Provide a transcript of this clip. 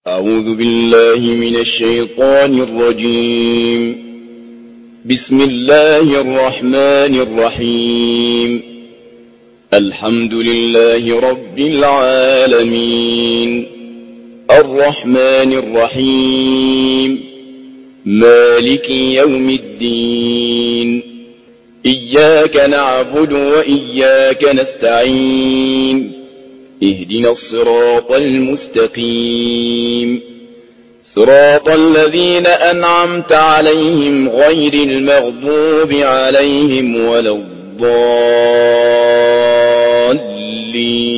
أعوذ بالله من الشيطان الرجيم. بسم الله الرحمن الرحيم. الحمد لله رب العالمين، الرحمن الرحيم، مالك يوم الدين. إياك نعبد وإياك نستعين. اهدنا الصراط المستقيم، صراط الذين أنعمت عليهم غير المغضوب عليهم ولا الضالين.